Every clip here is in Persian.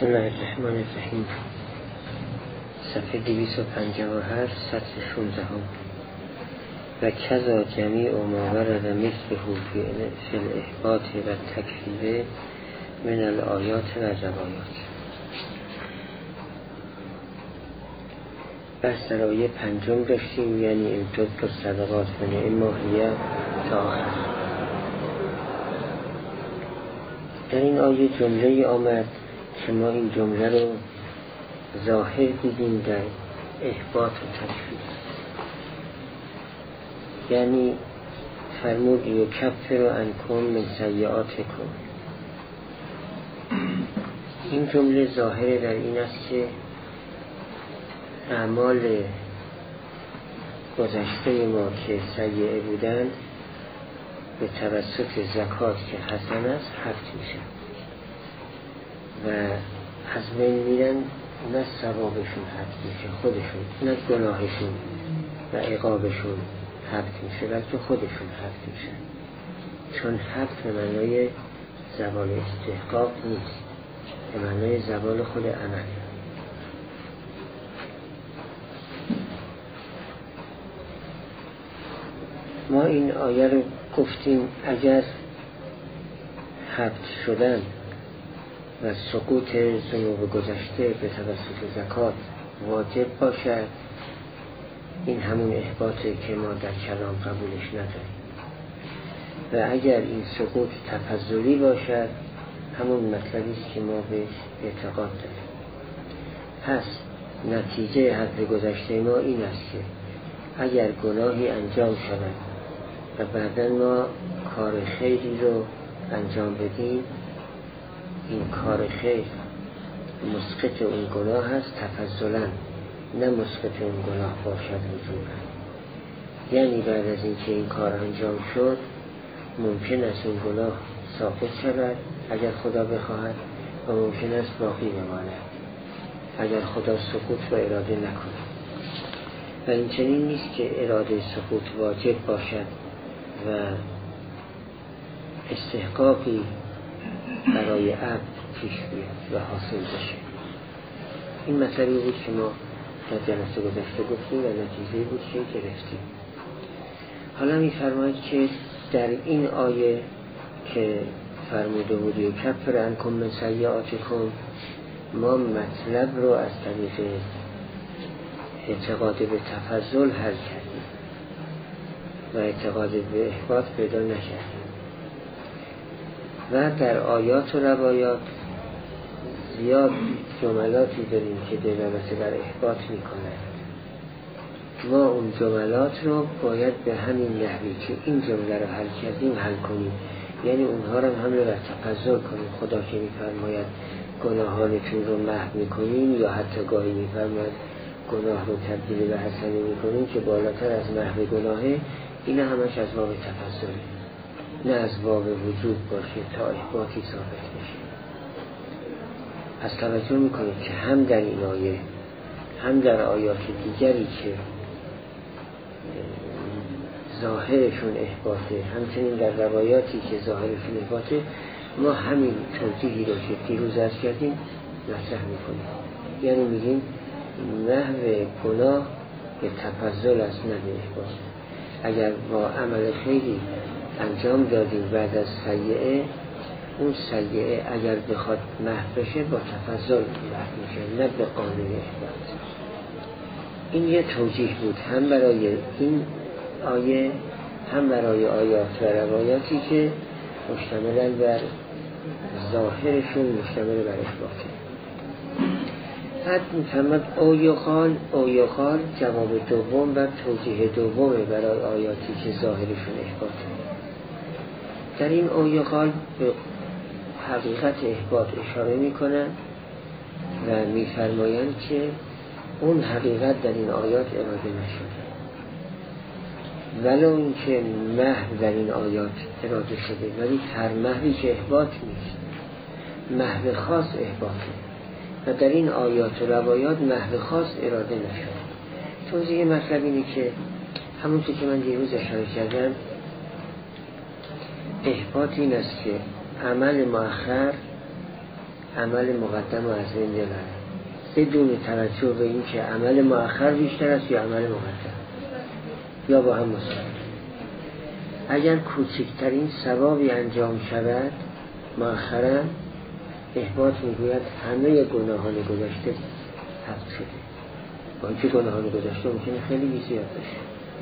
بسم الله الرحمن الرحیم. صفحه 257 سطر 16 و کذا جمیع ما ورد مثله فی الاحباط و تکفیره من الآیات و روایات. بس در آیه پنجم داشتیم، یعنی امتد پر صدقات و نعما هیه تا آخر. در این آیه جمله آمد که ما این جمله رو ظاهر دیدیم در احباط و تکفیر، یعنی فرمود یکفر عنکم من سیئاتکم. این جمله ظاهر در این است که اعمال گذشته ما که سیئه بودند به توسط زکات که حسن است حفظ میشن و از بین میرن، نه ثوابشون حفظ میشه خودشون، نه گناهشون و عقابشون حفظ میشه، بلکه خودشون حفظ میشن، چون حفظ به معنای زوال استحقاق نیست، به معنای زوال خود عمل. ما این آیه رو گفتیم اگر حفظ شدن و سقوط ذنوب گذشته به توسط زکات واجب باشد، این همون احباطه که ما در کلام قبولش نداریم، و اگر این سقوط تفضلی باشد همون مطلبی است که ما بهش اعتقاد داریم. پس نتیجه حفظ گذشته ما این است که اگر گناهی انجام شود و بعداً ما کار خیری رو انجام بدیم، این کار خیر مسقط اون گناه هست تفضلاً، نه مسقط اون گناه باشد وجوباً. یعنی بعد از اینکه این کار انجام شد ممکن است اون گناه ساقط شود اگر خدا بخواهد، و ممکن است باقی بماند اگر خدا سقوط رو اراده نکند. و این چنین نیست که اراده سقوط واجب باشد و استحقاقی برای عبد پیش بیاد و حاصل بشه. این مسئله بود که ما در جلسه گذشته گفتیم و نتیجه بود که گرفتیم. حالا می‌فرماید که در این آیه که فرموده بود یکفر عنکم من سیئاتکم، ما مطلب رو از طریق اعتقاد به تفضل حل کردیم و اعتقاد به احباط پیدا نکردیم. و در آیات و روایات زیاد جملاتی داریم که دلالت بر احباط میکنند. ما اون جملات رو باید به همین نحوی که این جمله رو حل کردیم حل کنیم، یعنی اونها رو حمله بر تفضل کنیم. خدا که میفرماید گناهانتون رو محو میکنیم، یا حتی گاهی میفرماید گناه رو تبدیل به حسنه میکنیم که بالاتر از محو گناهه، اینا همش از باب تفضل، نه از باب وجود باشه تا احباطی ثابت میشه. از توجه میکنید که هم در این آیه هم در آیات دیگری که ظاهرشون احباطه، همچنین در روایاتی که ظاهرشون احباطه، ما همین توضیحی رو که دیروز عرض کردیم مطرح میکنیم. یعنی میگیم محو گناه به تفضل است، نه به احباط. اگر با عمل خیلی انجام دادیم بعد از سیئه، اون سیئه اگر بخواد محو بشه با تفضل محو میشه، نه به قانون احباط. این یه توجیه بود هم برای این آیه هم برای آیات و روایاتی که مشتملن بر ظاهرشون مشتمل بر احباطه. بعد می‌فرماد او یقال جواب دوم و توجیه دومه برای آیاتی که ظاهرشون احباطه. در این او یقال به حقیقت احباط اشاره میکنن و میفرمایند که اون حقیقت در این آیات اراده نشده، ولو اینکه محو در این آیات اراده شده، ولی هر محوی که احباط نیست، محو خاص احباطه، و در این آیات و روایات محو خاص اراده نشده. توضیح مطلب اینه که همونطور که من دیروز اشاره کردم، احباط این است که عمل مؤخر عمل مقدم رو از بین ببره بدون توجه به این که عمل مؤخر بیشتر است یا عمل مقدم یا با هم مساوی. اگر کوچکترین ثوابی انجام شود مؤخراً احباط میگوید همه گناهان گذشته حفظ شده، با اینکه گناهان گذشته ممکنه خیلی بی‌زیاد باشه.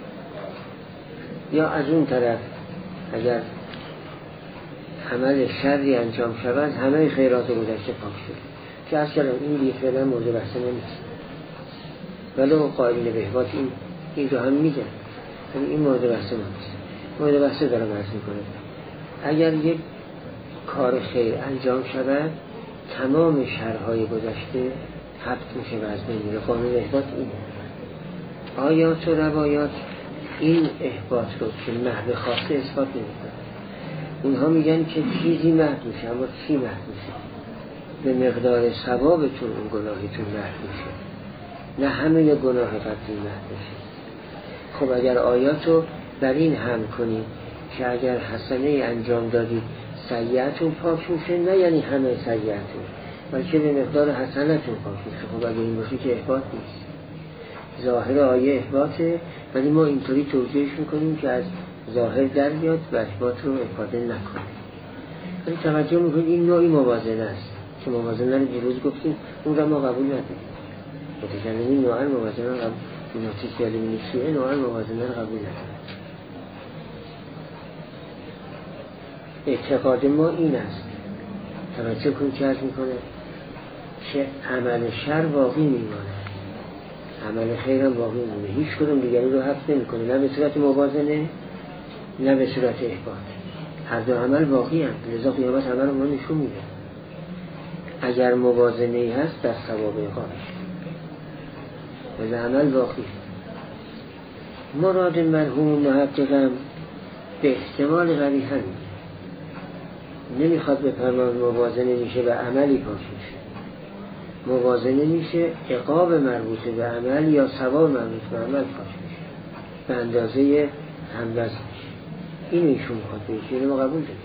یا از اون طرف اگر عمل شری انجام شود همه خیرات گذشته پاک شده، که از کلام این دیگه فعلا مورد بحث نمیشه، ولو قائلین به احباط این رو هم میگن، ولی این مورد بحث نمیشه. مورد بحث دارم عرض میکنه اگر یک کار خیر انجام شود تمام شرهای گذشته حفظ میشه و از بین میره. قانون احباط اینه. آیات و روایات این احباط رو که محو خواسته اثبات نمیکنه. اونها میگن که چیزی محو میشه، اما چی محو میشه؟ به مقدار ثوابتون اون گناهتون محو میشه، نه همه گناه قبلی محو میشه. خب اگر آیات رو بر این هم کنید که اگر حسنه انجام دادید سیئتون پاک میشه، نه یعنی همه سیئتون، بلکه به مقدار حسنتون پاک میشه. خب اگر این باشه که احباط نیست. ظاهر آیه احباطه، ولی ما اینطوری توجیهش میکنیم که از ظاهر در بیاد و احباط رو افاده نکنه. ولی توجه میکنیم این نوعی موازنه است که موازنه رو دیروز گفتیم اون را ما قبول نداریم. متکلمین نوعا موازنه رو قبول نداریم، نوعا موازنه رو قبول نداریم. اعتقاد ما این است، توجه کنید که عرض میکنه که عمل شر باقی میمانه، عمل خیر هم باقی میمونه، هیچ کدوم دیگری رو حفظ نمیکنه، نه به صورت موازنه نه به صورت احباط. هر دو عمل باقی هم، لذا قیامت عمل رو ما نشون میده. اگر موازنه‌ای هست در ثواب عقابش، ولی عمل باقی. مراد مرحوم محققم به احتمال قوی همین، نمیخواد به فرمان موازنه میشه و عملی پاک میشه، موازنه میشه عقاب مربوط به عمل یا ثواب مربوط به عمل پاک میشه به اندازه هموزن میشه. این ایشون میخواد بهش، اینو ما قبول داریم.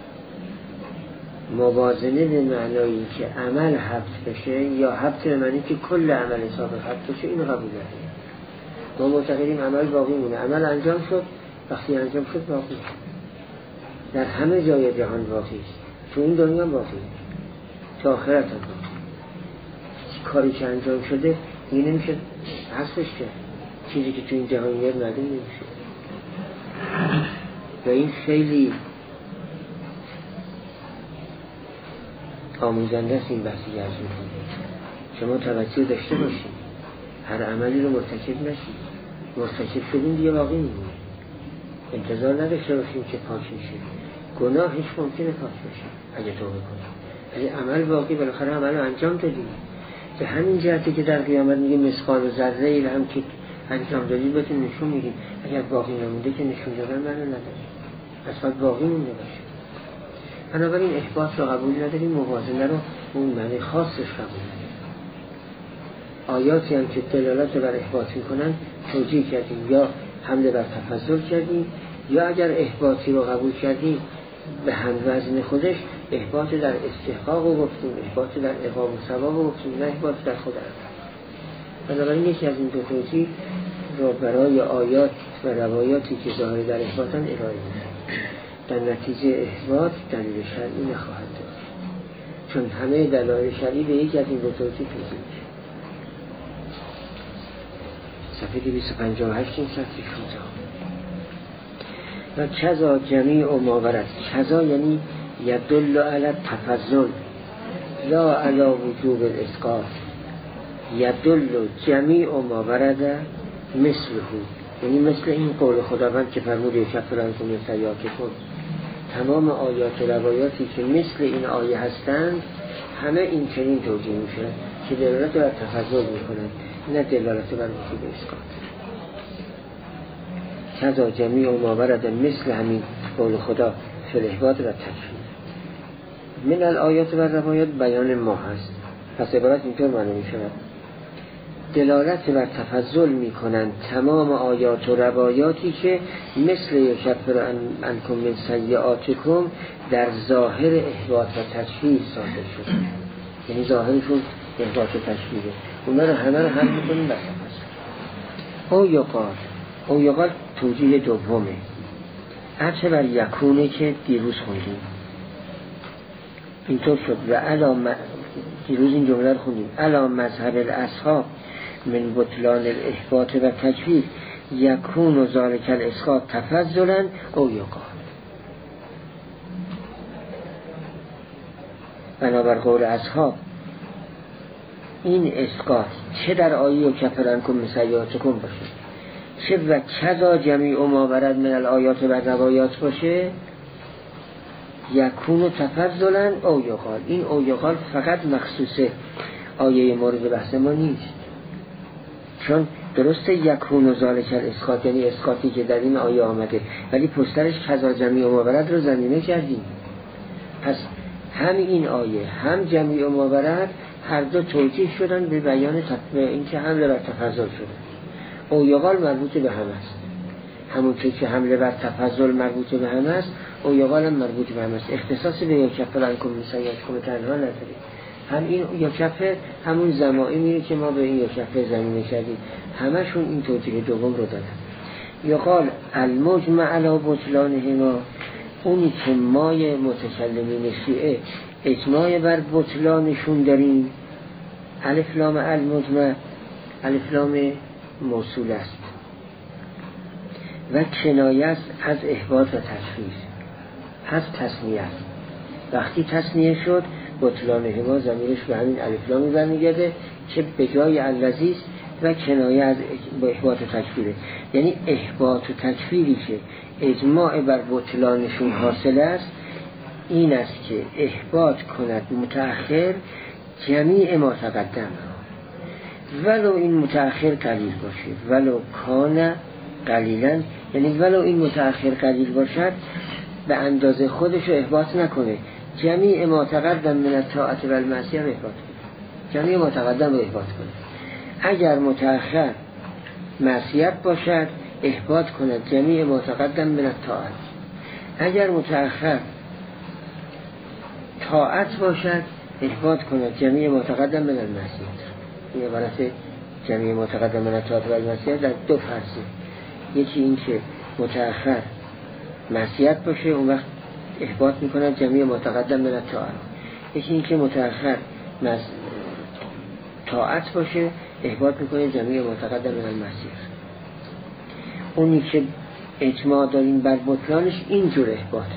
موازنه به معنایی که عمل حفظ بشه یا حفظ به معنی که کل عمل سابق حفظ بشه، اینو قبول داریم. ما معتقدیم عمل باقی مونه، عمل انجام شد، وقتی انجام شد باقی در همه جای جهان باقی است، تو این دنیا باقی، تا آخرت هم باقی. کاری که انجام شده این نمیشه حذفش کرد، چیزی که تو این جهان میاد معلوم نمیشه. و این خیلی آموزنده است این بحثی که عرض میکنه. شما توجه داشته باشید، هر عملی رو مرتکب نشید، مرتکب شدین دیگه باقی میمونه. انتظار نداشته باشیم که پاک میشه، گناهش ممکنه پاک بشه اگه توبه کنیم، ولی عمل باقی، بالاخره عمل رو انجام دادیم. به همین جهتی که در قیامت میگه مثقال ذره ای هم که انجام دادید بهتون نشون میدیم. اگر باقی نمونده که نشون دادن منو نداریم، اصلا باقی مونده باشه. بنابراین احباط رو قبول نداریم، موازنه رو اون معنی خاصش قبول نداریم. آیاتی هم که دلالت بر احباط میکنن توجیه کردیم، یا حمله بر تفضل کردیم، یا اگر احباطی رو قبول کردیم به هم وزن خودش احباط در استحقاق رو گفتیم، احباط در عقاب و ثواب رو گفتیم، نه احباط در خود عمل. بنابراین یکی از این دو توجیه رو برای آیات و روایاتی که ظاهر در احباطن ارائه می‌دهیم. در نتیجه احباط دلیل شرعی نخواهد داشت، چون همه دلایل شرعی به یکی از این دو توجیه توضیح میشه. صفحه 258 این سطری شده. و کذا جمیع ما ورد، کذا یعنی یدل علی التفضل لا علی وجوب الاسقاط، یدل جمیع ما ورد مثله، یعنی مثل این قول خداوند که فرمود یکفر عنکم سیئاتکم. تمام آیات و روایاتی که مثل این آیه هستند همه این چنین توجیه میشه که دلالت بر تفضل میکنند، نه دلالت بر وجوب اسقاط. کذا جمیع ما ورد مثل همین قول خدا فی الاحباط و تکفیر. من الآیات و روایات بیان ما هست، پس عبارت اینطور معنی می شود دلالت بر تفضل می کنند تمام آیات و روایاتی که مثل یکفر عنکم من سیئاتکم در ظاهر احباط و تکفیر صادر شده. یعنی ظاهرشون احباط و تشبیه، اونا رو همه رو هم میکنیم بس او یقال توجیه دومه. عطف بر یکونه که دیروز خوندیم اینطور شد و دیروز این جمله رو خوندیم علا مذهب الاصحاب من بطلان الاحباط و تکفیر یکون و ذالک الاسقاط تفضلا او یقال. بنابر قول اصحاب این اسقاط چه در آیه و کفرنکم مسیاتکم باشه، چه و کذا جمیع ما برد من الآیات و روایات باشه، یکون و تفضلا او یقال. این او یقال فقط مخصوص آیه مورد بحث ما نیست، چون درسته یکون و ذالک الاسقاط یعنی اسقاطی که در این آیه آمده، ولی پشترش کذا جمیع ما برد رو ضمیمه کردیم. پس هم این آیه هم جمیع ما برد هر دو توجیه شدن به بیان اینکه حمله بر تفضل شده. او یقال مربوط به هم است، همونطور که حمله بر تفضل مربوط به هم است او یقال هم مربوط به هم است. اختصاص به یک کفر انکم مسیاتکم تنها نداره، هم این یک کفر همون زمائمی که ما به این یک کفر زمینه کردیم همشون این توجیه دوم رو دادن. یقال المجمع علی بطلانهما، اونی که مای متکلمین شیعه اجماع بر بطلانشون داریم. الف لام المجمع الف لام موصول است و کنایه است از احباط و تشخیص، از تسمیه است. وقتی تسمیه شد بطلانهما ضمیرش به همین الف لامی برمیگرده که به جای الذی است و کنایه از احباط و تکفیره. یعنی احباط و تکفیری که اجماع بر بطلانشون حاصل است این است که احباط کند متأخر جمیع ما تقدم، ولو این متأخر قلیل باشه، ولو کان قلیلا، یعنی ولو این متأخر قلیل باشد به اندازه خودش رو احباط نکنه، جمیع ما تقدم من الطاعت و المعصیه رو احباط کنه، جمیع ما تقدم رو احباط کنه. اگر متأخر معصیت باشد احباط کند جمیع ما تقدم من الطاعت، اگر متأخر طاعت باشد احباط کند جمیع ما تقدم من المعصیه. این عبارت جمیع ما تقدم من الطاعت و المعصیه در دو فرضه، یکی این که متأخر معصیت باشه اون وقت احباط میکنن جمیع ما تقدم من الطاعت، یکی این که متأخر طاعت باشه احباط میکنه جمیع ما تقدم من المعصیه. اونی که اجماع داریم بر بطلانش اینجور احباطه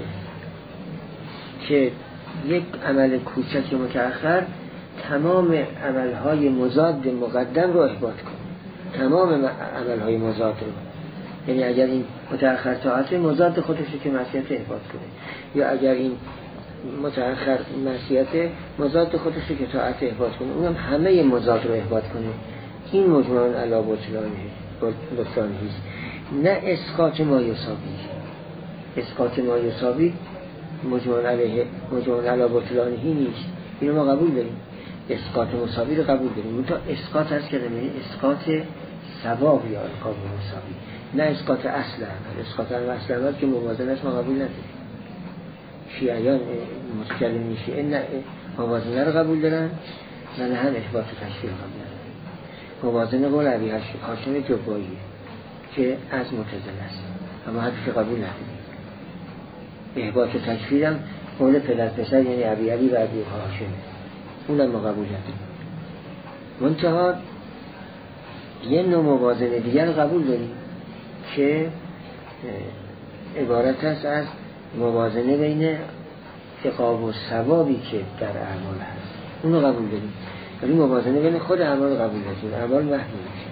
که یک عمل کوچک متأخر تمام عملهای مضاد مقدم رو احباط کنه، تمام عملهای مضاد رو. یعنی اگر این متأخر طاعت مضاد خودش که معصیت احباط کنه، یا اگر این متأخر معصیت مضاد خودش که طاعت احباط کنه، اونم همه مضاد رو احباط کنه. این مجمع علی بطلانه است، نه اسقاط ما یساوی. اسقاط ما یساوی مجمع علی بطلانه نیست، اینو ما قبول داریم. اسقاط مساوی رو قبول داریم، اون تا اسقاط هست که یعنی اسقاط ثواب یا القاب مساوی، نه اسقاط اصل عمل. اسقاط اصل عمل که موازنه ما قبول نداریم. شیعیان متکلمین شیعه نه موازنه رو قبول دارن و نه هم احباط و تشفیع قبول دارن. موازنه قول ابی هاشم جبایی که از معتزله است، اما حدیث قبول نداریم. احباط و تشفیع هم قول پدر پسر یعنی ابی و ابی هاشم، اونم ما قبول نداریم. منتها یه نوع موازنه دیگر رو قبول داریم که عبارت است از موازنه بین عقاب و ثوابی که در اعمال هست، اون رو قبول داریم، ولی موازنه بین خود اعمال قبول نداریم. اعمال وحی میشه.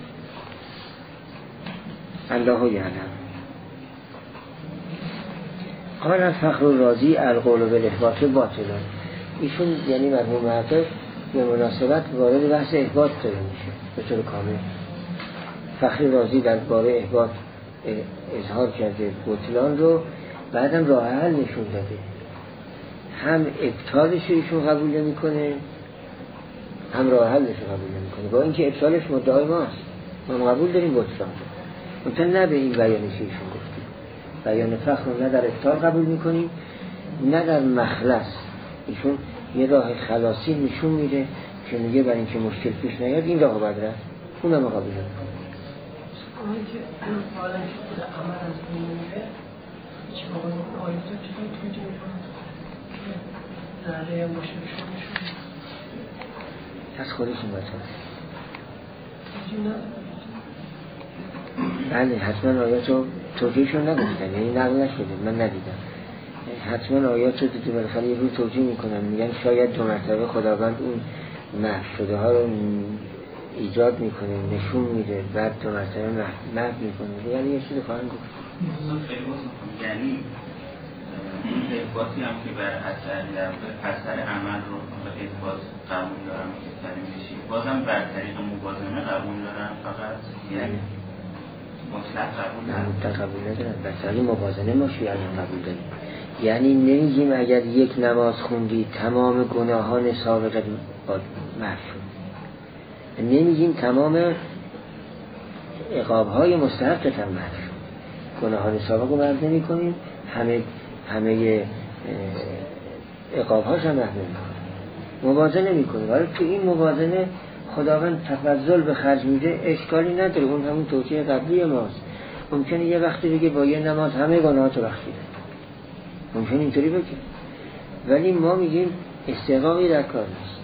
الله یعلم. قال فخر الرازی القول بالاحباط باطلان. ایشون یعنی مرحوم محقق به مناسبت وارد بحث احباط داره میشه به طور کامل. فخر رازی در باره احباط اظهار کرده بطلان رو، بعدم راه حل نشون داده. هم ابطالش ایشون قبول نمیکنه هم راه حلش قبول نمیکنه، با اینکه ابطالش مدعای ماست، ما قبول داریم بطلان رو، مثلا نه به این بیانش ایشون گفتیم. بیان فخر رو نه در ابطال قبول میکنیم نه در مخلص. ایشون یه راه خلاصی نشون میده که میگه برای اینکه مشکل پیش نیاد این راه باید رفت، اونم قبول نمیکنه. اونی که حالا که خود عمل از بین میره چه موقع اون آیات رو چطور توجیه میکنه که ذره مشکل شده از خودشون باید توجیه نداره. بله حتما آیات رو توجیهشون نگفتن، یعنی نقل نشده، من ندیدم. حتما آیات رو دیدیم بالاخره یه روی توجیه میکنن، میگن شاید 2 مرتبه خداوند اون محو شده ها رو ایجاد میکنه، نشون میده، بعد 2 مرتبه محو میکنه، یعنی یه چیزی خواهند گفت. یعنی این اثباتی هم که بر اثر عمل رو اثبات قبول دارم مستقیم میشی، بازم بر طریق مبازنه قبول دارم، فقط یعنی مطلق قبول ندارم. مطلق قبول ندارم، بر طریق مبازنه ما شیعه قبول داریم. یعنی نمیگیم اگر یک نماز خوندی تمام گناهان سابقه محو شد، نمیگیم تمام عقاب‌های مستحقت هم محو شد، گناهان سابقه رو محو نمی کنیم، همه عقاب‌هاش هم محو نمی کنیم، موازنه می کنیم. ولی تو این موازنه خداوند تفضل به خرج میده، اشکالی نداره، اون همون توجیه قبلی ماست. ممکنه یه وقتی بگه با یه نماز همه گناهاتو بخشیده، ممکنه اینطوری بگه، ولی ما میگیم استحقاقی در کار نیست.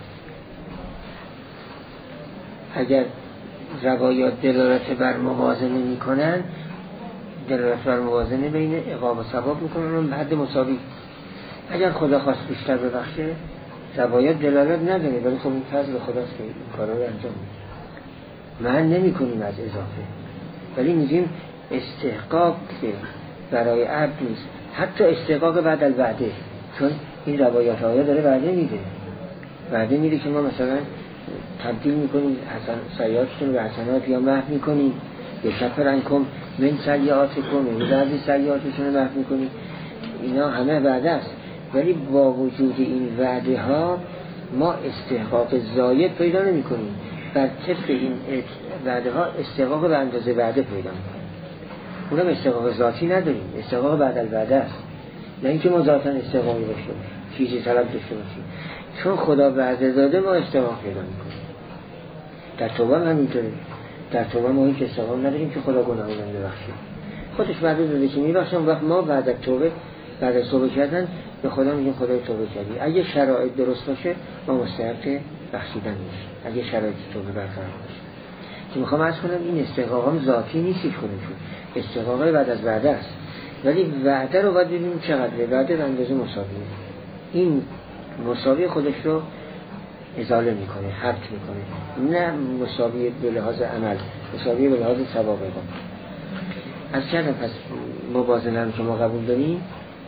اگر روایات دلالت بر موازنه میکنن، دلالت بر موازنه بین عقاب و ثواب میکنن اون به حد مساوی. اگر خدا خواست بیشتر ببخشه روایات دلالت نداره، ولی خب این فضل خداست که این کارا رو انجام میده، من نمی کنیم از اضافه، ولی میگیم استحقاق که برای عبد نیست، حتی استحقاق بعد الوعده، چون این روایات های داره وعده میده که ما مثلا تبدیل میکنیم سیئاتتون به حسنات یا محو میکنیم، یا کفرنکم من سیئاتکم، یا بعضی سیئاتتون رو محو میکنیم، اینا همه وعده است. ولی با وجود این وعده ها ما استحقاق زاید پیدا نمی کنیم، بر طبق این وعده ها استحقاق به اندازه وعده پیدا می کنیم، اونم استحقاق ذاتی نداریم، استحقاق بعد الوعده است، نه اینکه ما ذاتا استحقاقی داشته باشیم، چیزی طلب داشته باشیم، چون خدا وعده داده ما استحقاق پیدا می کنیم. در توبه هم همینطوره، در توبه ما هیچ استحقاق نداریم که خدا گناهان رو ببخشه، خودش وعده داده که میبخشه، وقت ما بعد از توبه، بعد از توبه کردن به خدا میگیم خدای توبه کردی، اگه شرایط درست باشه ما مستحق بخشیدن میشیم، اگه شرایط توبه برقرار باشه. که میخوام عرض کنم این استحقاقام ذاتی نیستی خودشون، استحقاقای بعد از وعده است، ولی وعده رو باید ببینیم چقدره، وعده به اندازه مساویه، این مساوی خودش رو ازاله میکنه، حبط میکنه، نه مساوی به لحاظ عمل، مساوی به لحاظ ثواب. از کردم پس موازنه هم که ما قبول داریم،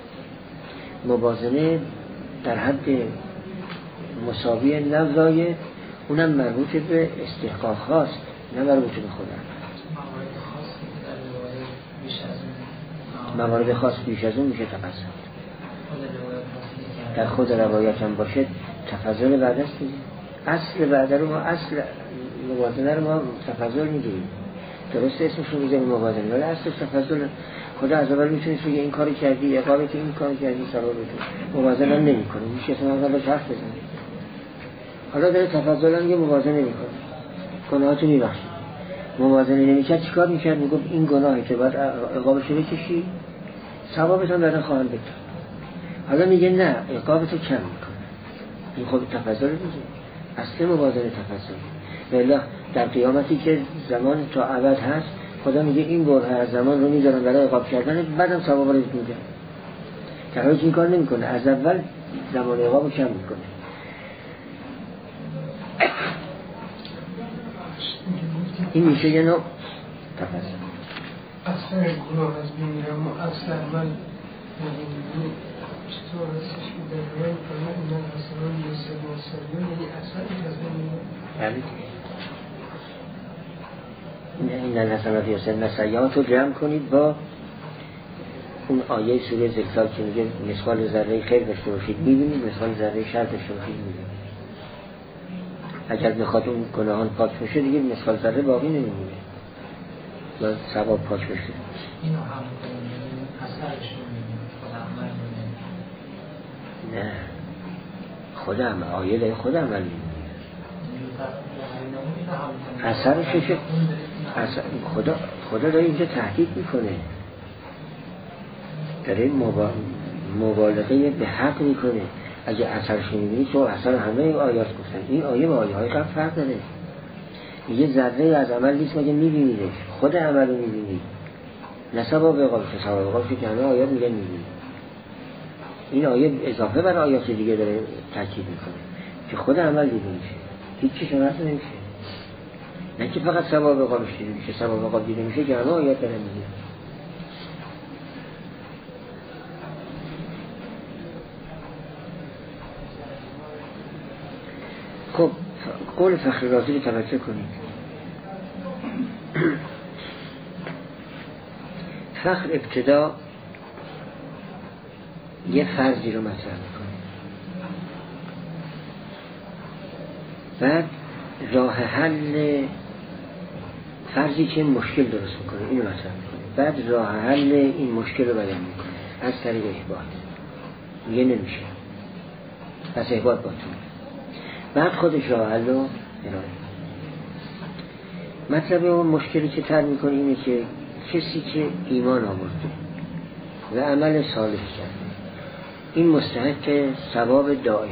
موازنه در حد مساوی نزایه، اونم مربوط به استحقاق هاست، نه مربوط به خودم. موارد خاص بیش از اون میشه تفضل، در خود روایت هم باشه تفضل بعد است. اصل بعد رو ما، اصل موازنه رو ما تفضل میگیریم، درست اسمش رو میذاریم موازنه، ولی اصل تفضل. خدا از اول میتونید بگه این کاری کردی عقابه که این کاری کردی ثوابته، موازنه هم نمی کنه، میشه اصلا از اول حرف بزنه. حالا داره تفضل هم یه موازنه میکنه، گناهاتو میبخشه، موازنه نمیکرد چیکار میکرد؟ میگفت این گناهی که باید عقابشو بکشی، ثوابت هم برای خواهند بده. حالا میگه نه عقابتو کم میکنه، این خود تفضل دیگه، اصل موازنه تفضل. والله در قیامتی که زمان تا ابد هست، خدا میگه این بره از زمان رو میذارم برای عقاب کردن، بعدم ثواب رو میده. در حالی که این کار نمیکنه، از اول زمان عقاب رو کم میکنه. این میشه یه نوع تفضل. اصلا گناه از بین میرم و اصلا من چطور هستش که در روی کنه اینا حسنان یوسف و سریون، یعنی اصلا از بین میرم. این حسنات یوسف نسیات رو جمع کنید با اون آیه سوره زلزال که میگه مثقال ذره خیر داشته باشید میبینید، مثقال ذره شر داشته باشید میبینید. اگر بخواد اون گناهان پاک بشه دیگه مثقال ذره باقی نمیمونه و ثواب پاک بشه. اینو هم اثرش رو میبینید، خود عمل نه خود عمل آیه داره خود عمل اثرش چه خدا داره اینجا تهدید میکنه، داره مبالغه به حق میکنه. اگه اثرش میبینی تو اثر همه آیات گفتن، این آیه با آیه های قبل فرق داره. یه ذره از عمل نیست مگه میبینیدش، خود عمل رو میبینی، نه ثواب عقابش. ثواب عقابش که همه آیات میگن میبینی. این آیه اضافه بر آیات دیگه داره تاکید میکنه که خود عمل دیده میشه، هیچی شناخته نمیشه، نه که فقط ثواب عقابش دیده میشه. ثواب عقاب دیده میشه که همه آیات داره میگه. خب قول فخر رازی رو توجه کنید. فخر ابتدا یه فرضی رو مطرح میکنه، بعد راه حل فرضی که مشکل درست میکنه اینو مطرح میکنه، بعد راه حل این مشکل رو بیان میکنه از طریق اثبات. میگه نمیشه پس اثبات باطل، بعد خودش راه حل رو ارائه. مطلب اون مشکلی که طرح میکنه اینه که کسی که ایمان آورده و عمل صالح کرده این مستحق ثواب دائم.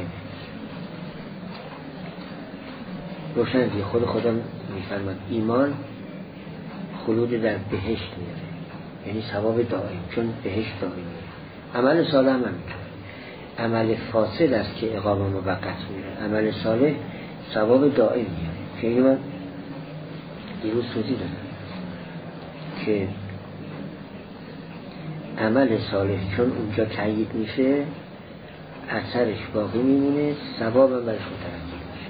روشن دیگه خدا میفرماد ایمان خلود در بهشت میاره، یعنی ثواب دائم، چون بهشت دائمه. عمل صالح هم همینطور، عمل فاسد است که عقاب موقت میاره، عمل صالح ثواب دائم میاره. که اینو من دیروز توضیح دادم که عمل صالح چون اونجا تأیید میشه اثرش باقی میمونه، ثواب هم برش مترتب میشه.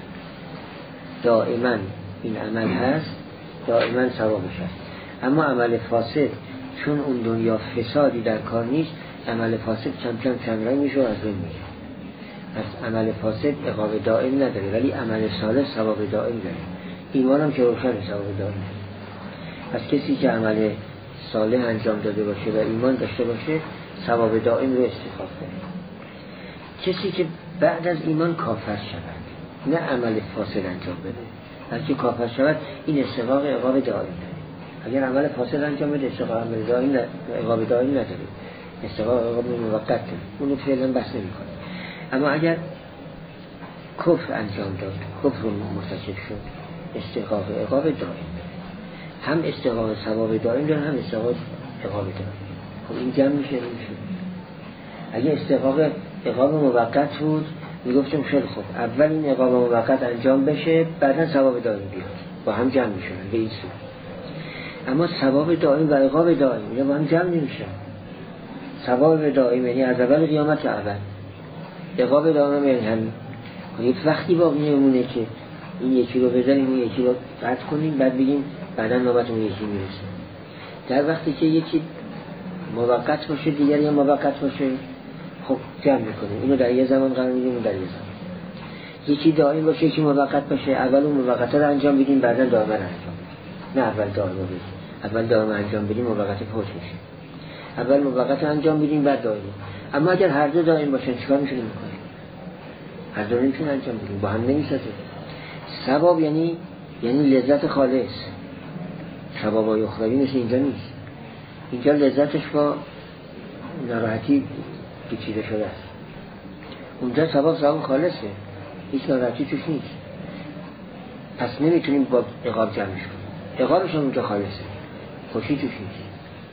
دائما این عمل هست، دائما ثوابش هست. اما عمل فاسد چون اون دنیا فسادی در کار نیست، عمل فاسد کم کم کمرنگ میشه و از بین میشه. پس عمل فاسد عقاب دائم نداره، ولی عمل صالح ثواب دائم داره. ایمان هم که روشن ثواب دائم داره. پس کسی که عمل صالح انجام داده باشه و ایمان داشته باشه ثواب دائم رو استحقاق داره. کسی که بعد از ایمان کافر شود نه عمل فاسد انجام بده بلکه کافر شود، این استحقاق عقاب دائم داره. اگر عمل فاسد انجام بده استحقاق عقاب دائم نداره، استحقاق عقاب موقت داره، اونو فعلا بحث نمی‌کنه. اما اگر کفر انجام داد، کفر مرتکب شد، استحقاق عقاب دائم، هم استحقاق ثواب دائم داره هم استحقاق عقاب دائم. خب این جمع میشه نمیشه. اگه استحقاق عقاب موقت بود میگفتم خیلی خوب اول این عقاب موقت انجام بشه بعدا ثواب دائم بیاد، با هم جمع میشن به این صورت. اما ثواب دائم و عقاب دائم اینا با هم جمع نمیشن. ثواب دائم یعنی از اول قیامت تا ابد، عقاب دائم یعنی همین. یک وقتی باقی نمونه که این یکی رو بزنیم اون یکی رو قطع کنیم بعد بگیم بعدا نوبت اون یکی میرسه. در وقتی که یکی موقت باشه دیگری هم موقت باشه خب جمع میکنیم، اینو در یه زمان قرار میدیم اون در یه زمان. یکی دائم باشه یکی موقت باشه، اول اون موقت رو انجام بدیم بعدا دائم رو انجام بدیم، نه اول دائم رو بدیم. اول دائم انجام بدیم موقت پوش میشه، اول موقت انجام بدیم بعد دائم. اما اگر هر دو دائم باشن چیکار میتونیم بکنیم؟ هر دو نمیتونیم انجام بدیم، با هم نمیسازه. ثواب یعنی لذت خالص. ثوابای اخروی مثل اینجا نیست. اینجا لذتش با ناراحتی پیچیده شده است. اونجا ثواب خالصه، هیچ ناراحتی توش نیست. پس نمیتونیم با عقاب جمعش کنیم. عقابش اونجا خالصه، خوشی توش نیست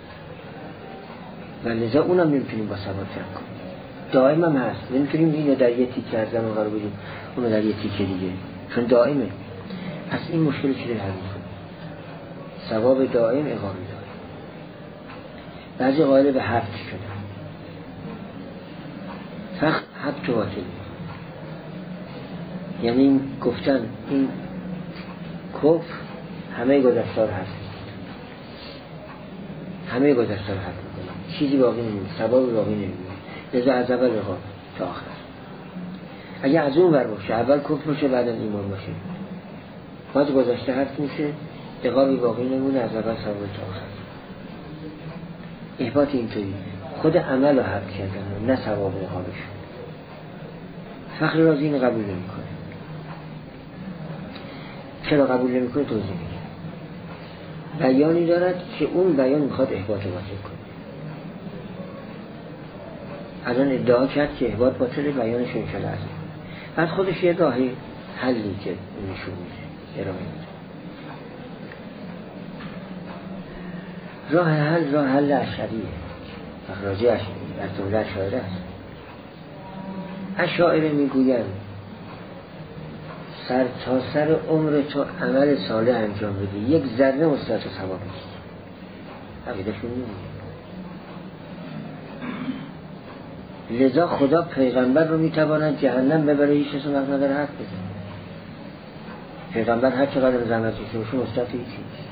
و لذا اونم نمیتونیم با ثواب جمع کنیم. دائم هم هست، نمیتونیم اینو در یه تیکه از زمان قرار بدیم اونو در یه تیکه دیگه، چون دائمه. پس این مشکل چی رو حل می‌کنه؟ ثواب دائم، عقاب دائم. بعضی قائل به حبت شدن، فقط حبت باطل، یعنی گفتن این کفر همه گذشتار هست، همه گذشتار هست میکنه، چیزی باقی نمیمونه، ثواب باقی نمیمونه، لذا از اول عقاب تا آخر. اگه از اون ور باشه اول کفر باشه بعد ایمان باشه باز گذشته هست میشه، عقابی باقی نمونه، از اول ثواب تا آخر. احباط اینطوری خود عمل رو حبت کردن نه ثواب عقابش. فخر رازی اینو قبول نمیکنه. چرا قبول نمیکنه توضیح میگه. بیانی دارد که اون بیان میخواد احباط باطل کنه. الان ادعا کرد که احباط باطل، بیانش انشاءالله هست. بعد خودش یه راه حلی که نشون میده، ارائه میده. راه حل اشعریه. فخر رازی اشعری از جمله اشاعره است. اشاعره میگویند سر تا سر عمر تو عمل صالح انجام بدی، یک ذره مثبت و ثواب نیست. عقیده‌شون نمیگه. لذا خدا پیغمبر رو میتواند جهنم ببره، هیچ کس وقت نداره حرف بزنه. پیغمبر هر چقدر زحمت کشیده باشه مثبت هیچ نیست.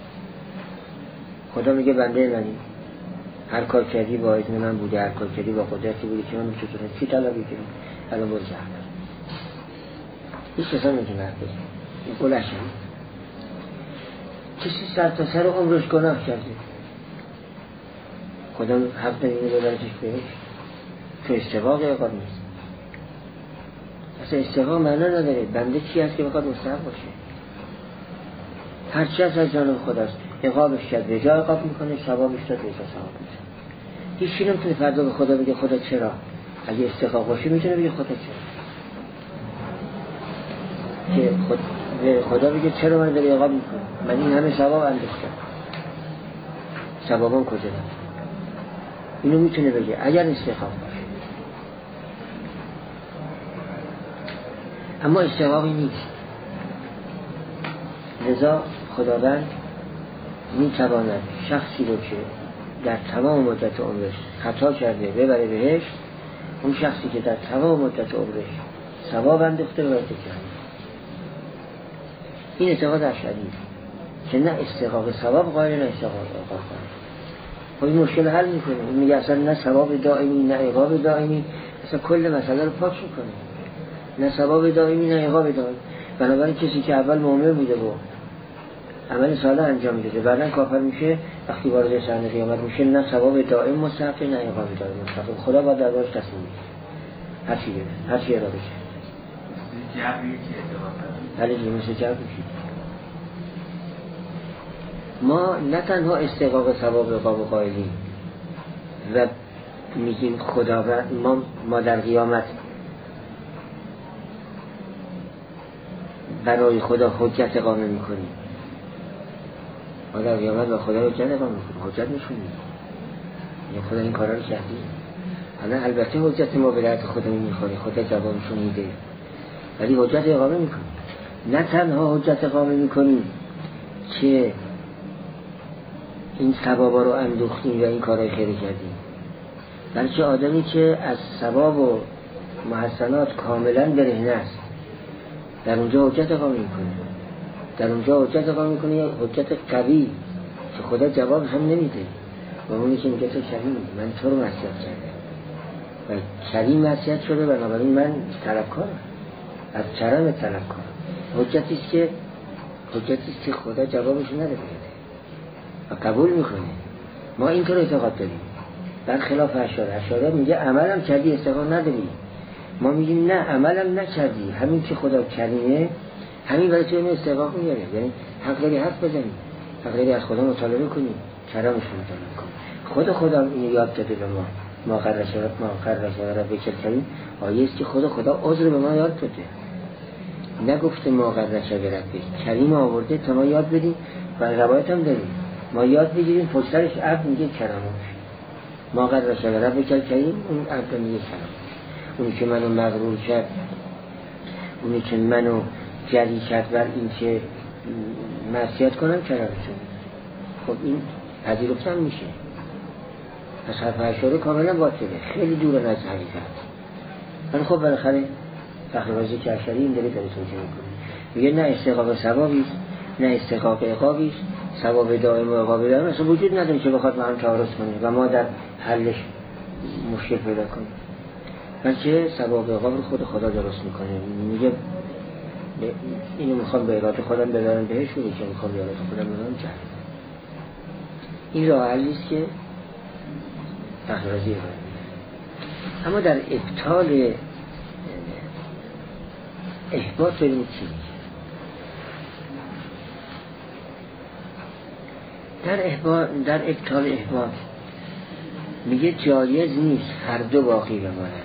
خدا میگه بنده منی، هر کار کردی با اذن من بوده، هر کار کردی با قدرتی بوده که من میتونم چی طلبی کنم، الان برو جهنم. هیچ کس نمیتونه حرف بزنه. این قولش هم کسی سر تا سر عمرش گناه کرده، خدا حق نمیده ببرتش بهش. تو استحقاق عقاب نیست. اصلا استحقاق معنا نداره. بنده چی هست که بخواد مستحق باشه؟ هرچی از جانب خداست. عقابش کرد به جا عقاب میکنه، ثوابش داد به جا ثواب میکنه. هیچی نمیتونه فردا به خدا بگه خدا چرا. اگه استحقاق باشه میتونه بگه خدا چرا. که خدا بگه چرا من داری عقاب میکنه، من این همه ثواب انداختم، ثوابم کجا دارم؟ اینو میتونه بگه اگر استحقاق باشه. اما استحقاقی نیست. لذا خداوند میتواند شخصی رو که در تمام مدت عمرش خطا کرده ببره بهش، اون شخصی که در تمام مدت عمرش ثواب انداخته ببره جهنم. این اعتقاد اشعری که نه استحقاق ثواب قائل، نه استحقاق عقاب قائل. خب این مشکل حل میکنه. این میگه اصلا نه ثواب دائمی نه عقاب دائمی، اصلا کل مسئله رو پاک میکنه. نه ثواب دائمی نه عقاب دائمی. بنابراین کسی که اول مؤمن بوده و عمل صالح انجام میده بعداً کافر میشه، وقتی وارد صحنه قیامت میشه نه ثواب دائم مستحق نه عقاب دائم مستحق. خدا باید دربارش تصمیم بگیره. هر چی اراده شه. ولی مثل جبر میشه. ما نه تنها استحقاق ثواب عقاب قائلیم و میگیم خداوند ما در قیامت برای خدا حجت اقامه میکنیم. ما در قیامت با خدا حجت اقامه میکنیم، حجت نشونیم. یعنی خدا این کارا رو کردی. حالا البته حجت ما به درد خودمون میخوره، خدا جوابشون میده، ولی حجت اقامه میکنیم. نه تنها حجت اقامه میکنیم که این ثوابا رو اندوختیم و این کارهای خیری کردیم، بلکه آدمی که از ثواب و محسنات کاملا برهنه است در اونجا حجت اقامه میکنه. در اونجا حجت اقامه میکنه، یا حجت قوی که خدا جواب هم نمیده. و اونی که میگه تو کریم، من تو رو معصیت کردم و کریم معصیت شده، بنابراین من طلبکارم، از کرم طلبکارم. حجتیست که خدا جوابش نده و قبول میکنه. ما اینطور اعتقاد داریم. در خلاف اشاعره میگه عملم کردی استحقاق نداری. ما میگیم نه، عملم نکردی، همین که خدا کریمه همین برای تو استحقاق میاره. یعنی حق داری حرف بزنی، حق داری از خدا مطالبه کنی، کرمش رو مطالبه کنی. خدا اینو یاد داده به ما. ما قرر بکر کریم آیه است که خدا عذر به ما یاد داده. نگفته ما قرر کریم آورده تا ما یاد بدیم. و روایت هم داریم ما یاد بگیریم، پشترش عبد میگه کرمش. ما قرر بکر کریم، اون عبد میگه کرمش. اونی که منو مغرور کرد، اونی که منو جری کرد بر این که معصیت کنم کرمش. خب این پذیرفتن میشه. پس حرف اشاره کاملا باطله، خیلی دور از حقیقت. ولی خب بالاخره فخر رازی که اشعری این داره توجیه میکنه، میگه نه استحقاق ثوابی نه استحقاق عقابی، ثواب دائم و عقاب دائم اصلا وجود نداره که بخواد با هم تعارض کنه و ما در حلش مشکل پیدا کنیم. بلکه ثواب عقاب رو خدا درست میکنه. میگه اینو میخوام به اراده خودم ببرم بهش، و که میخوام به اراده خودم ببرم جهنم. این راه حلی است که فخر رازی. اما در ابطال احباط ببینید چی میگه. در ابطال احباط میگه جایز نیست هر دو باقی بمانند.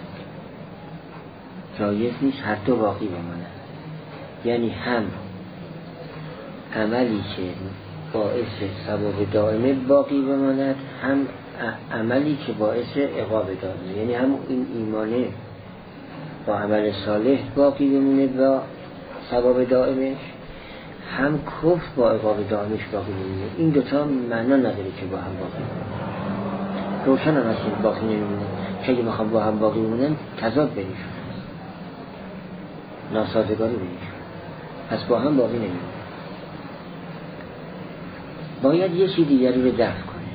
جایز نیست هر دو باقی بمانند، یعنی هم عملی که باعث ثواب دائمه باقی بماند، هم عملی که باعث عقاب دائمه، یعنی هم این ایمانه با عمل صالح باقی بمونه با ثواب دائمش، هم کفر با عقاب دائمش باقی بمونه. این دوتا معنا نداره که با هم باقی بمونه. روشن هم هست که باقی نمیمونه، چه اگه میخوام با هم باقی بمونن تضاد بینشون، ناسازگاری بینشون، پس با هم باقی نمیمونه. باید یه چیز دیگری رو دفع کنه.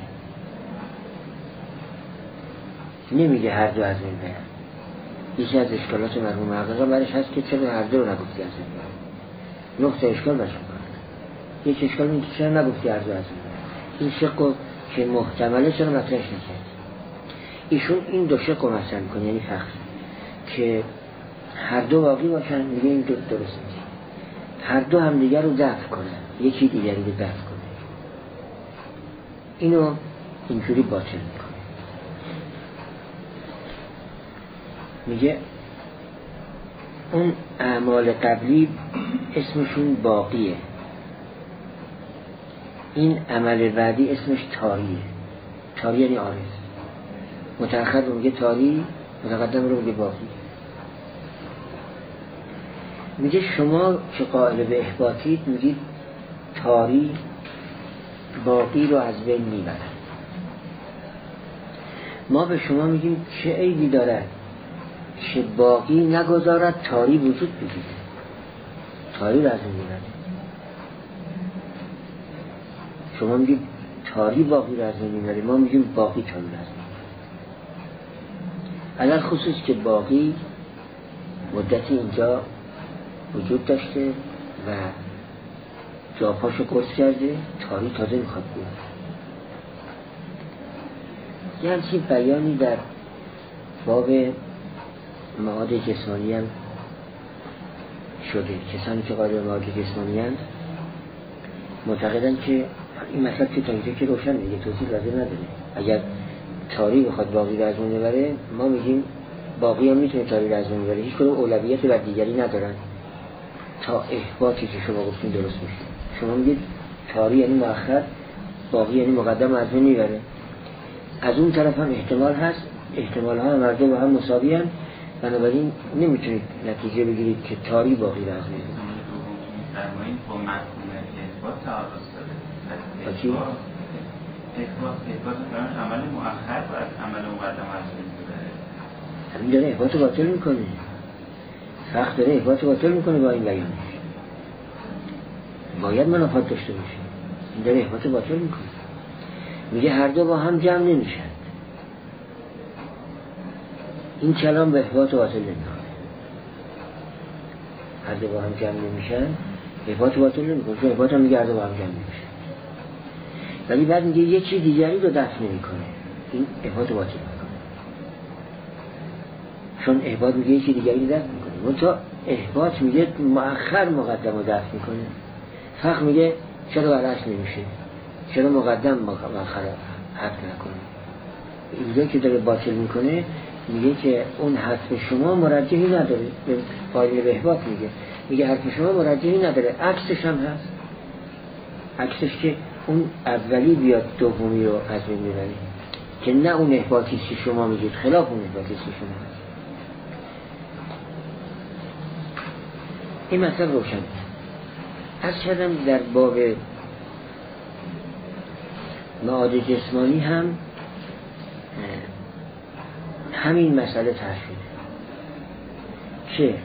نمیگه هر دو از این برن. یکی از اشکالات مرحوم حقیقا برش هست که چرا هر دو رو نگفتی از این برن. نقطه اشکال بشن کنه. یک اشکال این که چرا نگفتی هر دو از این برن. این شق که محتمله چرا مطرحش نکرد. ایشون این دو شق رو مطرح میکنه، یعنی فقط که هر دو باقی باشن، میگه این دو درست نیست. هر دو هم دیگر رو دفع کنن، یکی دیگری رو دفع کنه. اینو اینجوری باطل میکنه. میگه اون اعمال قبلی اسمشون باقیه، این عمل بعدی اسمش تاریه. تاری یعنی عارض. متأخر رو میگه تاری، متقدم رو میگه باقی. میگه شما که قائل به احباطید میگید تاری باقی رو از بین میبرد. ما به شما میگیم چه عیبی دارد که باقی نگذارد تاری وجود بگیره، تاری رو از بین میبرد. شما میگید تاری باقی رو از بین میبرد، ما میگیم باقی تاری رو از بین میبرد. علل خصوص که باقی مدتی اینجا وجود داشته و جا پاشو قرص کرده، تاری تازه میخواد بود. یه همچین بیانی در باب معاد جسمانی هم شده. کسانی که قائل به معاد جسمانی هم معتقدن که این مطلب که تا اینجا که روشن دیگه توضیح لازم نداره. اگر تاری بخواد باقی رو از بین ببره، ما میگیم باقی هم میتونه تاری رو از بین ببره. هیچ کدوم اولویت بر دیگری ندارن تا احباطی که شما گفتین درست میشه. شما میگید تاری یعنی مؤخر، باقی یعنی مقدم از بین میبره. از اون طرف هم احتمال هست، احتمال ها هم هر دو با هم مساوی هم، بنابراین نمیتونید نتیجه بگیرید که تاری باقی رو از بین میبره. فرمایید با مفهوم اثبات تعارض داره. اثبات فرمان عمل مؤخر و از عمل مقدم از بین میبره. همین داره اثبات باطل میکنه. فقط داره اثبات باطل میکنه با این بیانش. باید منافات داشته باشه. این داره اثبات باطل میکنه. میگه هر دو با هم جمع نمیشن. این کلام به اثبات باطل نمیکنه. هر دو با هم جمع نمیشن، اثبات باطل نمیکنه. چون اثبات هم میگه هر دو با هم جمع نمیشن. ولی بعد میگه یکی دیگری رو دفع نمیکنه. این اثبات باطل میکنه. چون اثبات میگه یکی دیگری رو دفع میکنه. منتها اثبات میگه مؤخر مقدم رو دفع میکنه. فقط میگه چرا برعکس نمیشه؟ چرا مقدم مؤخر حق نکنه؟ اینجا که داره باطل میکنه میگه که اون حرف شما مرجحی نداره. قائل به اثبات میگه حرف شما مرجحی نداره، عکسش هم هست. عکسش که اون اولی بیاد دومی رو از بین میبره، که نه اون اثباتی که شما میگید خلاف اون اثباتی که شما هست. این مطلب روشن. از کردم در باب معاد جسمانی هم همین مسئله طرح شده که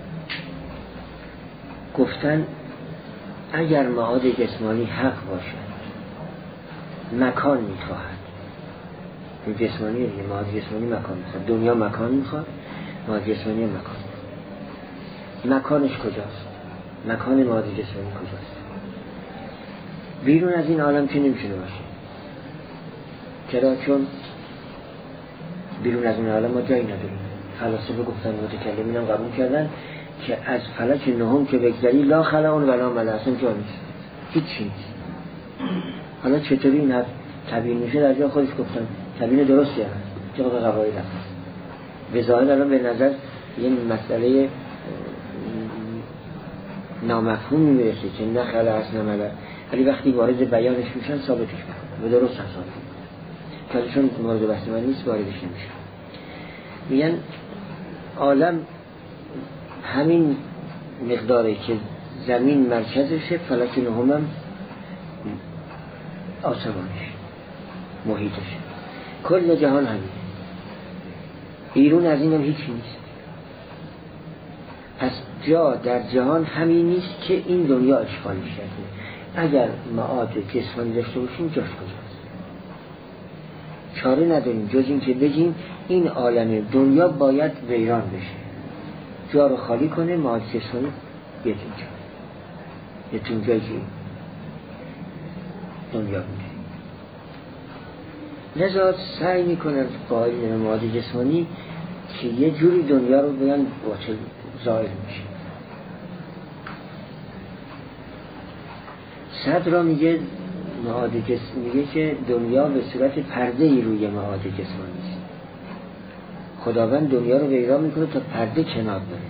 گفتن اگر معاد جسمانی حق باشد مکان میخواهد. این جسمانی دیگه، معاد جسمانی مکان میخواد. دنیا مکان میخواد، معاد جسمانی مکان میخواد. مکانش کجاست؟ مکان معاد جسمانی کجاست؟ بیرون از این عالم که نمیشه باشه. چرا؟ چون بیرون از این عالم ما جایی نداریم. فلاسفه گفتن، متکلمین هم قبول کردن که از فلک نهم که بگذری لا خلعون ولا ملع، اصلا جا نیست، هیچ نیست. حالا چطوری این تبیین میشه؟ در جا خودش گفتم تبیین درستی هست طبق قواعد هست. به ظاهر الان به نظر یه مسئله نامفهومی میرسه که نه خلع است نه ملع، ولی وقتی وارد بیانش میشن ثابتش میکنن به درست ثابت میکنن، که چون مورد بحث من نیست واردش نمیشه. میگن عالم همین مقداره که زمین مرکزشه، فلک نهمم آسمانش محیطشه، کل جهان همین، بیرون از این هم هیچی نیست. پس جا در جهان همین نیست که این دنیا اشکالش کرده. اگر معاد جسمانی داشته باشیم جاش کجاست؟ چاره نداریم جز این که بگیم این عالم دنیا باید ویران بشه، جا رو خالی کنه، معاد جسمانی یه جایی که دنیا بوده. لذا سعی میکنن قائلین معاد جسمانی که یه جوری دنیا رو بگن باطل ظاهر میشه. صدر میگه معاد جسمانی، میگه که دنیا به صورت پرده‌ای روی معاد جسمانی است. خداوند دنیا رو ویران میکنه تا پرده کنار بره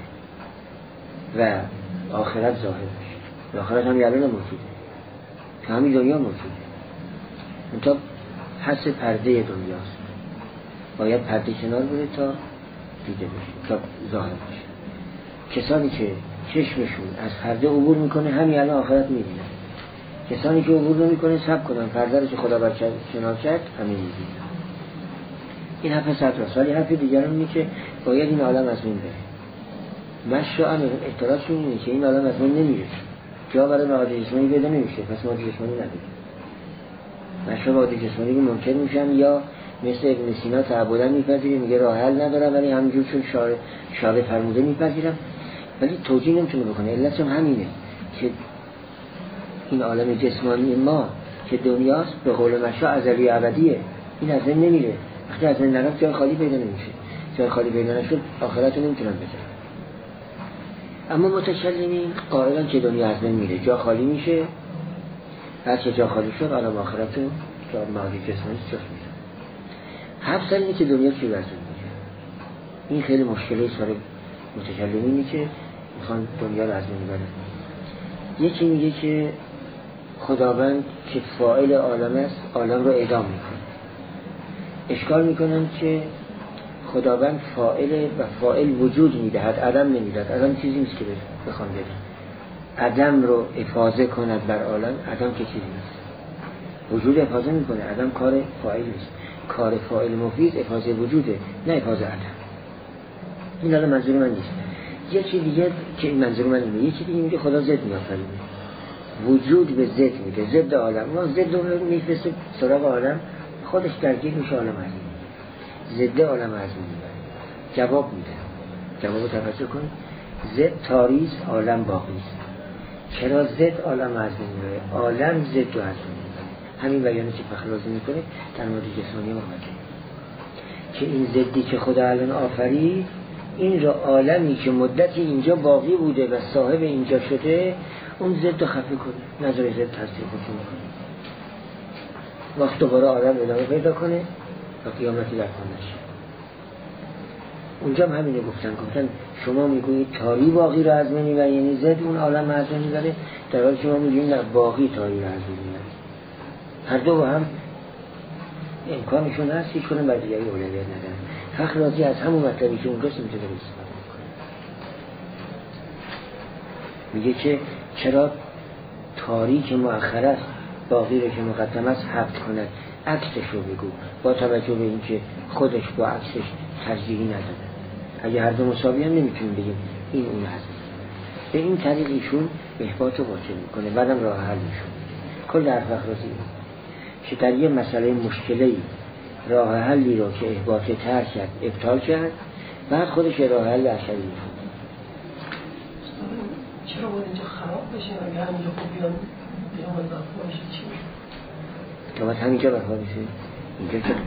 و آخرت ظاهر بشه. آخرت هم الان موجوده، که همین دنیا موجوده، منتها پس پرده دنیاست، باید پرده کنار بره تا دیده بشه، تا ظاهر بشه. کسانی که چشمشون از پرده عبور میکنه همین الان آخرت میبینن، کسانی که عبور نمیکنه صبر کنن پرده رو که خدا بر کنار کرد همین میبینن. این حرف صد راست. ولی حرف دیگران اینه که باید این عالم از بین بره. مشروع اعتراضشون اینه که این عالم از بین نمیره، جا برای معاد جسمانی پیدا نمیشه، پس معاد جسمانی نداره. مشروع معاد جسمانی که منکر میشن یا مثل ابن سینا تعبداً میپذیره، میگه راه حل ندارم ولی همینجور چون شارع فرموده میپذیرم، ولی توجیه نمیتونه بکنه. علتش هم همینه که این عالم جسمانی ما که دنیاست به قول مشروع ازلی ابدیه، این از بین نمیره. وقتی از بین نرفت جای خالی پیدا نمیشه، جای خالی پیدا نشد آخرت رو نمیتونن بذارن. اما متکلمین قائلن که دنیا از بین میره، جا خالی میشه، هر چه جا خالی شد عالم آخرت رو جا معاد جسمانی جاش میشه. حرف اینه که دنیا چی واسه میشه. این خیلی مشکلی است برای متکلمینی که میخوان دنیا رو از بین ببرن. یکی میگه که خداوند که فاعل عالم است عالم رو اعدام میکنه. اشکال میکنن که خداوند فاعل و فاعل وجود میدهد، عدم نمیدهد. عدم چیزی نیست که بخوان بگن عدم رو افاضه کند بر عالم، عدم که چیزی نیست. وجود افاضه میکنه، عدم کار فاعل نیست. کار فاعل مفید افاضه وجوده، نه افاضه عدم. این الان منظور من نیست. یکی دیگه که این منظور من اینه، یکی دیگه میگه خدا ضد میآفرینه، وجود به ضد میده، ضد عالم. ما ضد رو میفرسته سراغ عالم، خودش درگیر میشه عالم عظیم، ضد عالم عظیم میبره. جواب میده، جواب توجه کن. ضد تاریز عالم باقی است. چرا ضد عالم عظیم میبره؟ عالم ضد و عظیم میبره. همین بیانی که فخرازی میکنه در مورد جسمانی آمده که این ضدی که خدا الان آفرید، این را عالمی که مدتی اینجا باقی بوده و صاحب اینجا شده، اون ضد رو خفه کنه، نظر ضد تصدیق کنه، وقت دوباره عالم ادامه پیدا کنه و قیامتی در پا نشه. اونجا هم همینه گفتن شما میگویید تاری باقی رو از بین و یعنی ضد اون عالم از بین میبره، در حالی شما میگویید نه باقی تاری رو از بین میبره. هر دو هم امکانشون هست، هیچ کنم بر دیگری اولویت ندارن. فخرازی از همون مطلبی که اونجاست میتونه استفاده کنه. میگه که چرا تاریک مؤخر است باقی رو که مقدم است حبت کند، عکسش رو بگو، با توجه به اینکه خودش با عکسش ترجیحی نداره. اگه هر دو مساوی هم نمیتونیم بگیم این اون هست. به این طریق ایشون احباط رو باطل میکنه، بعدم راه حل میشون. کل حرف فخرازی که در یه مسئله مشکلی راه حلی رو که احباط ترک کرد ابطال کرد، بعد خودش راه حل اشری میکنه. چرا باید اینجا خراب بشه؟ اگر همینجا خوب بیان برپا بشه چی میشه؟ قیامت همینجا برپا بشه؟ اینجا که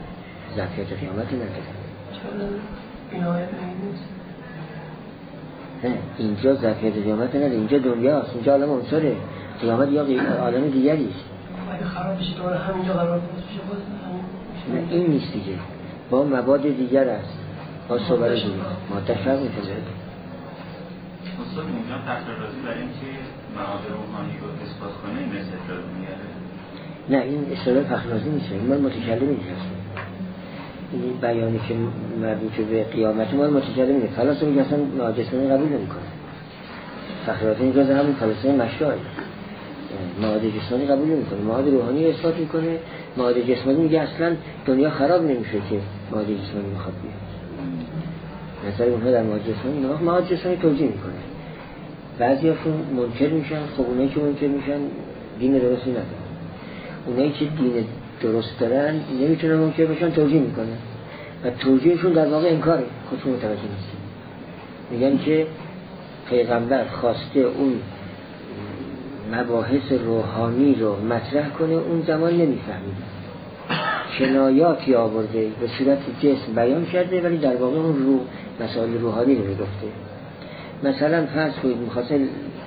ظرفیت قیامتی نداره. چرا بینایت نیست؟ نه اینجا ظرفیت قیامت نداره، اینجا دنیاست، اینجا عالم عنصره. قیامت یا عالم دیگری است. اگه خراب بشه دوباره همینجا قرار بشه باز نه این نیست دیگه، با مواد دیگر است، با صور دیگه ماده فرق میکنه. استاد اونجا فخررازی برای اینکه مواد روحانی رو اثبات کنه این استدلال میاره؟ نه این استدلال فخررازی نیست، این مال متکلمی هست. این بیانی که مربوط به قیامت مال متکلمی، فلاسفه میگن اصلا ناجسمانی قبول نمیکنه. فخررازی میگه همین فلسفه مشروعه، مواد جسمانی قبول نمیکنه، مواد روحانی اثبات میکنه. مواد جسمانی میگه اصلا دنیا خراب نمیشه که مواد جسمانی میخواد بیاد. نظر اونها در مواد جسمانی نه، مواد جسمانی توجیه میکنه. بعضیاشون منکر میشن، خب اونایی که منکر میشن دین درستی ندارن. اونایی که دین درست دارن نمیتونن منکر بشن، توجیه میکنن و توجیهشون در واقع انکاره، خودشون متوجه نیستن. میگن که پیغمبر خواسته اون مباحث روحانی رو مطرح کنه، اون زمان نمیفهمید، کنایاتی آورده به صورت جسم بیان کرده ولی در واقع اون روح مسائل روحانی رو گفته. مثلا فرض کنید می‌خواسته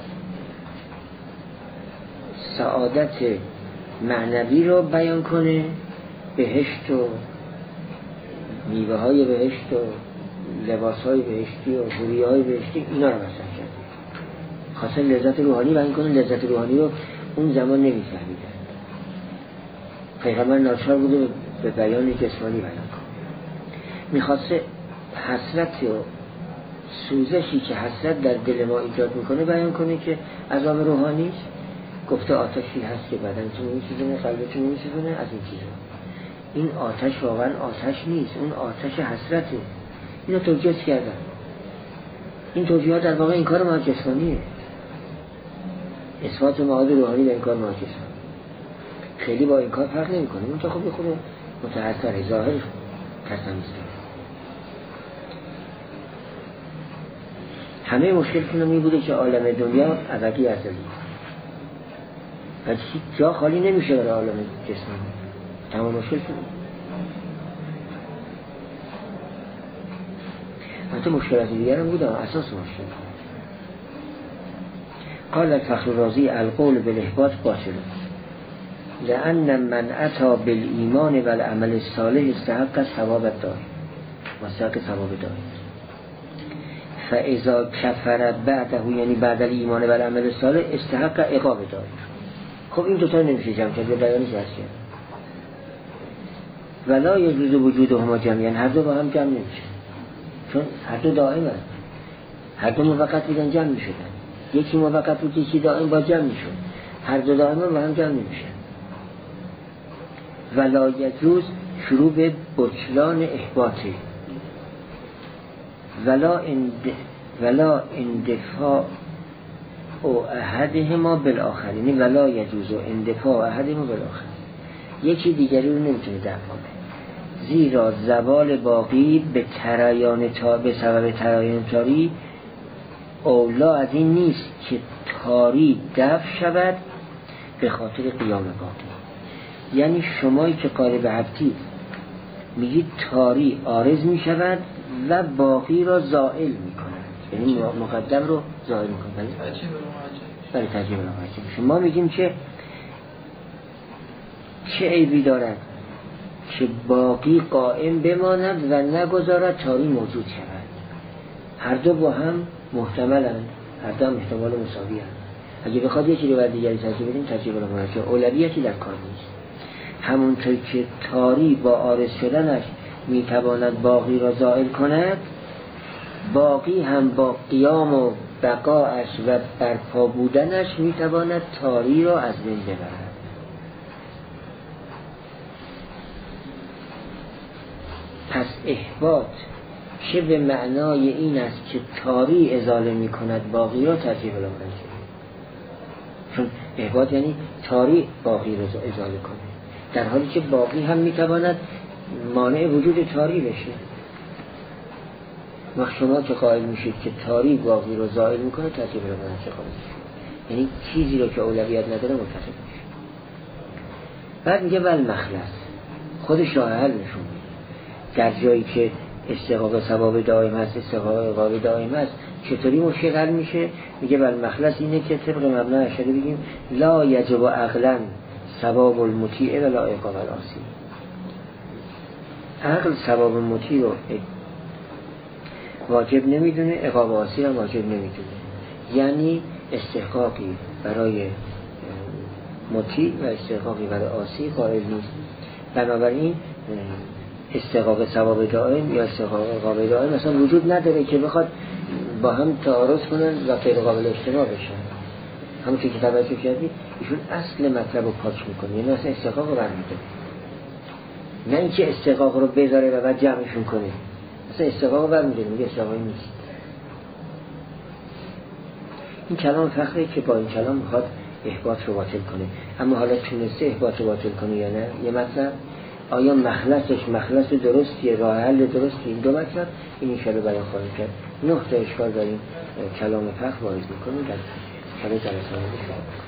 سعادت معنوی رو بیان کنه، بهشت و میوه های بهشت و لباس های بهشتی و حوری های بهشتی، اینا رو مطرح کرده. خواسته لذت روحانی بیان کنه، لذت روحانی رو اون زمان نمی‌فهمیدن. پیغمبر ناچار بوده به بیان جسمانی بیان کنه. می‌خواسته حسرت و سوزشی که حسرت در دل ما ایجاد میکنه بیان کنه که عذاب روحانی است. گفته آتشی هست که بدنتون میسوزونه، قلبتون میسوزونه، از این چیزا. این آتش واقعا آتش نیست، اون آتش حسرته. اینو توجیه کردن. این توجیهات در واقع این کار ما جسمانیه، اثبات مواد روحانی به این کار ما جسمانی خیلی با این کار فرق نمیکنه. اون تا خب بخوره متأثر ظاهر کسان نیست. همه مشکلتون می بوده که عالم دنیا ابدی ازلی و هیچ جا خالی نمیشه برای عالم جسمانی. تمام مشکلتون حتی مشکلات دیگر هم بوده، اساس مشکل. قال الفخررازی القول بالاحباط باطل لأن من اتى بالایمان والعمل الصالح استحق الثواب الدائم واستحق ثواب الدائم فاذا کفر بعده، یعنی بعد الایمان والعمل الصالح استحق عقاب دائم. خب این دوتا نمیشه جمع کرد، بیانش هست کرد. ولا یجوز وجودهما جمعا، هر دو با هم جمع نمیشه، چون هر دو دائم هست. هر دو موقت بودن جمع میشدن، یکی موقت بود یکی دائم با جمع میشد. هر دو دائم با هم جمع نمیشه. ولا یجوز شروع به بطلان احباطه ولا اندفاع او احدهما بالاخر، یعنی ولا یجوز اندفاع احدهما بالاخر، یکی دیگری رو نمیتونه دفع کنه. زیرا زوال باقی به سبب ترایان تاری اولا از این نیست که تاری دفع شود به خاطر قیام باقی. یعنی شمایی که قالب هفتی میگید تاری عارض میشود و باقی را زائل میکنند، یعنی مقدم رو زائل میکنند. برای تجیب الواجب شما میگیم که چه عیبی دارد که باقی قائم بماند و نگذارد تاری موجود شود. هر دو با هم محتملند، هر دو هم احتمال مساوی هست. اگه بخواد یکی رو بر دیگری ترجیح بدیم تجیب الواجب اولویتی در کار نیست. همونطور که تاری با عارض شدنش میتواند باقی را زائل کند، باقی هم با قیام و بقاش و برپا بودنش میتواند تاری را از بین ببرد. پس احباط که به معنای این است که تاری ازاله میکند باقی را ترجیح الواجب، چون احباط یعنی تاری باقی را ازاله کنه، در حالی که باقی هم میتواند مانع وجود تاری بشه. وقت شما که قائل میشید که تاری باقی رو زائل میکنه ترجیح الواجب خالص، یعنی چیزی رو که اولویت نداره متصل میشه. بعد میگه ول مخلص، خودش راه حل نشون میده. در جایی که استحقاق ثواب دائم هست، استحقاق عقاب دائم هست، چطوری مشکل حل میشه؟ میگه بل مخلص اینه که طبق مبنا اشاره بگیم لا یجب عقلا ثواب المطیع ولا عقاب العاصی. عقل ثواب مطیع رو واجب نمیدونه، عقاب عاصی هم واجب نمیدونه. یعنی استحقاقی برای مطیع و استحقاقی برای عاصی قائل نیست. بنابراین استحقاق ثواب دائم یا استحقاق عقاب دائم مثلا وجود نداره که بخواد با هم تعارض کنن و غیر قابل اجتناب بشن. همونطور که توجه کردی ایشون اصل مطلب رو پاک میکنه، یعنی اصلا استحقاق رو برمیده، نه اینکه استحقاق رو بذاره و بعد جمعشون کنه. اصلا استحقاق رو برمیده، میگه استحقاقی نیست. این کلام فخره که با این کلام میخواد احباط رو باطل کنه. اما حالا تونسته احباط رو باطل کنه یا نه؟ یه مطلب آیا مخلص درستیه، راه حل درستی؟ این دو مطلب این انشاءالله بیان خواهیم کرد. 9 تا اشکال داریم کلام فخر وارد میکنیم در جلسه دیگه.